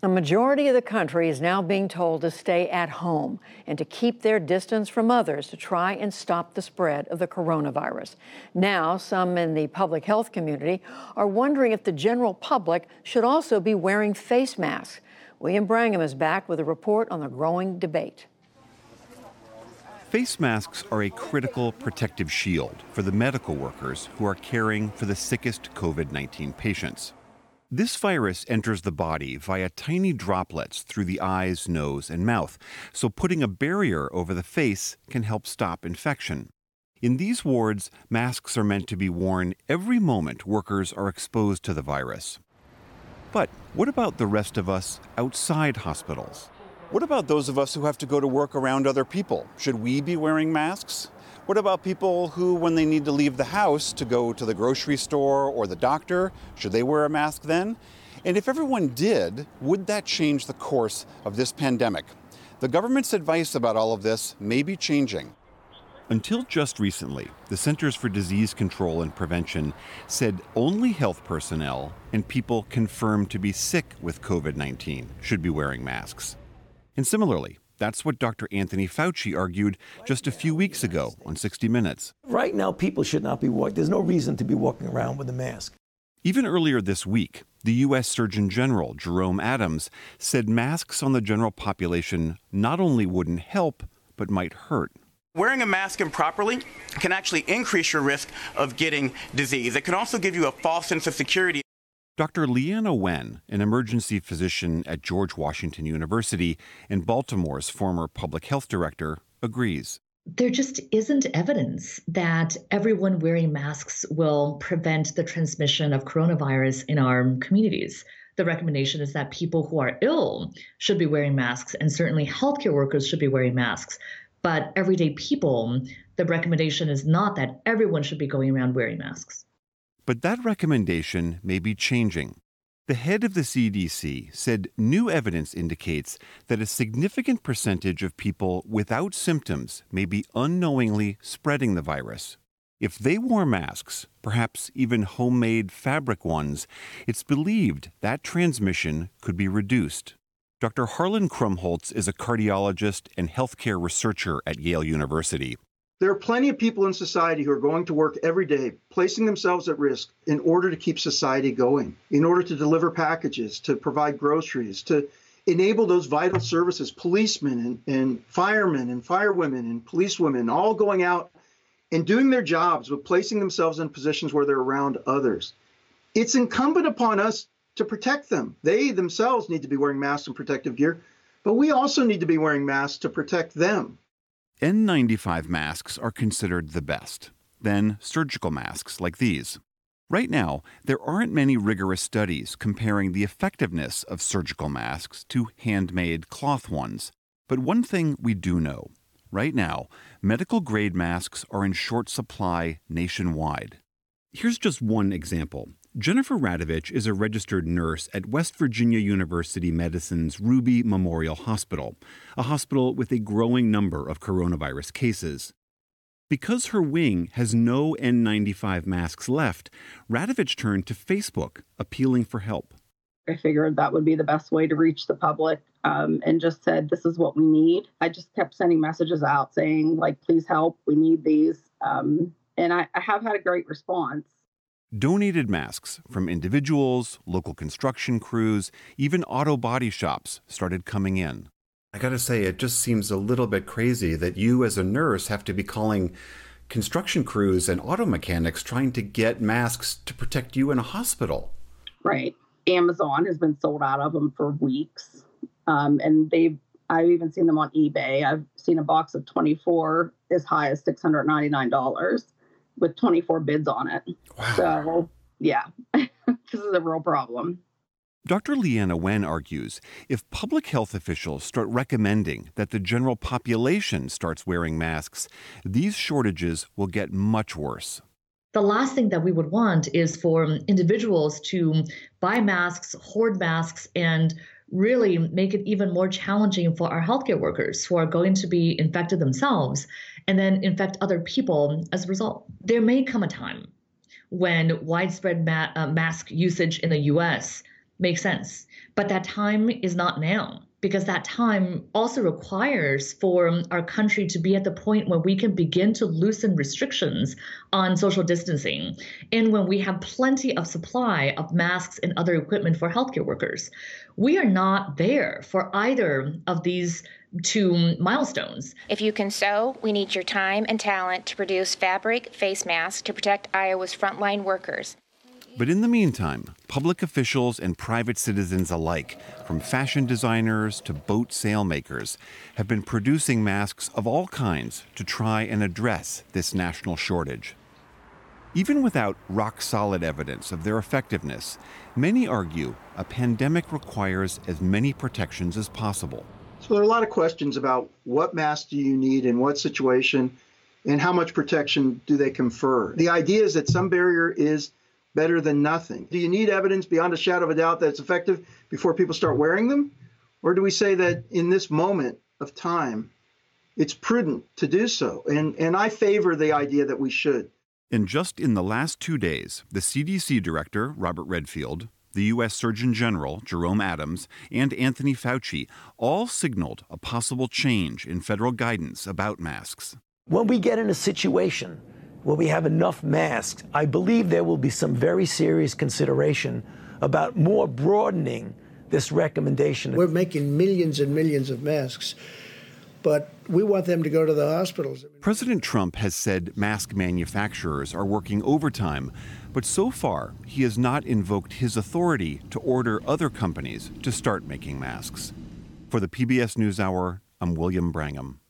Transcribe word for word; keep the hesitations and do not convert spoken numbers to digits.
A majority of the country is now being told to stay at home and to keep their distance from others to try and stop the spread of the coronavirus. Now, some in the public health community are wondering if the general public should also be wearing face masks. William Brangham is back with a report on the growing debate. Face masks are a critical protective shield for the medical workers who are caring for the sickest COVID nineteen patients. This virus enters the body via tiny droplets through the eyes, nose, and mouth, so putting a barrier over the face can help stop infection. In these wards, masks are meant to be worn every moment workers are exposed to the virus. But what about the rest of us outside hospitals? What about those of us who have to go to work around other people? Should we be wearing masks? What about people who, when they need to leave the house to go to the grocery store or the doctor, should they wear a mask then? And if everyone did, would that change the course of this pandemic? The government's advice about all of this may be changing. Until just recently, the Centers for Disease Control and Prevention said only health personnel and people confirmed to be sick with COVID nineteen should be wearing masks. And similarly, that's what Doctor Anthony Fauci argued just a few weeks ago on sixty minutes. Right now, people should not be walking. There's no reason to be walking around with a mask. Even earlier this week, the U S Surgeon General, Jerome Adams, said masks on the general population not only wouldn't help, but might hurt. Wearing a mask improperly can actually increase your risk of getting disease. It can also give you a false sense of security. Doctor Leanna Wen, an emergency physician at George Washington University and Baltimore's former public health director, agrees. There just isn't evidence that everyone wearing masks will prevent the transmission of coronavirus in our communities. The recommendation is that people who are ill should be wearing masks, and certainly healthcare workers should be wearing masks. But everyday people, the recommendation is not that everyone should be going around wearing masks. But that recommendation may be changing. The head of the C D C said new evidence indicates that a significant percentage of people without symptoms may be unknowingly spreading the virus. If they wore masks, perhaps even homemade fabric ones, it's believed that transmission could be reduced. Doctor Harlan Krumholtz is a cardiologist and healthcare researcher at Yale University. There are plenty of people in society who are going to work every day, placing themselves at risk in order to keep society going, in order to deliver packages, to provide groceries, to enable those vital services, policemen and, and firemen and firewomen and policewomen, all going out and doing their jobs, but placing themselves in positions where they're around others. It's incumbent upon us to protect them. They themselves need to be wearing masks and protective gear, but we also need to be wearing masks to protect them. N ninety-five masks are considered the best, then surgical masks like these. Right now, there aren't many rigorous studies comparing the effectiveness of surgical masks to handmade cloth ones. But one thing we do know, right now, medical-grade masks are in short supply nationwide. Here's just one example. Jennifer Radovich is a registered nurse at West Virginia University Medicine's Ruby Memorial Hospital, a hospital with a growing number of coronavirus cases. Because her wing has no N ninety-five masks left, Radovich turned to Facebook, appealing for help. I figured that would be the best way to reach the public, um, and just said, this is what we need. I just kept sending messages out saying, like, please help, we need these. Um, and I, I have had a great response. Donated masks from individuals, local construction crews, even auto body shops started coming in. I gotta say, it just seems a little bit crazy that you as a nurse have to be calling construction crews and auto mechanics trying to get masks to protect you in a hospital. Right. Amazon has been sold out of them for weeks. Um, and they've, I've even seen them on eBay. I've seen a box of twenty-four as high as six hundred ninety-nine dollars with twenty-four bids on it. Wow. So, yeah, this is a real problem. Doctor Leanna Wen argues if public health officials start recommending that the general population starts wearing masks, these shortages will get much worse. The last thing that we would want is for individuals to buy masks, hoard masks, and really make it even more challenging for our healthcare workers who are going to be infected themselves and then infect other people as a result. There may come a time when widespread ma- uh, mask usage in the U S makes sense. But that time is not now, because that time also requires for our country to be at the point when we can begin to loosen restrictions on social distancing, and when we have plenty of supply of masks and other equipment for healthcare workers. We are not there for either of these two milestones. If you can sew, we need your time and talent to produce fabric face masks to protect Iowa's frontline workers. But in the meantime, public officials and private citizens alike, from fashion designers to boat sailmakers, have been producing masks of all kinds to try and address this national shortage. Even without rock-solid evidence of their effectiveness, many argue a pandemic requires as many protections as possible. So there are a lot of questions about what mask do you need in what situation and how much protection do they confer. The idea is that some barrier is better than nothing. Do you need evidence beyond a shadow of a doubt that it's effective before people start wearing them? Or do we say that in this moment of time, it's prudent to do so? And, and I favor the idea that we should. And just in the last two days, the C D C director, Robert Redfield, the U S Surgeon General, Jerome Adams, and Anthony Fauci all signaled a possible change in federal guidance about masks. When we get in a situation where we have enough masks, I believe there will be some very serious consideration about more broadening this recommendation. We're making millions and millions of masks, but we want them to go to the hospitals. President Trump has said mask manufacturers are working overtime, but so far he has not invoked his authority to order other companies to start making masks. For the P B S NewsHour, I'm William Brangham.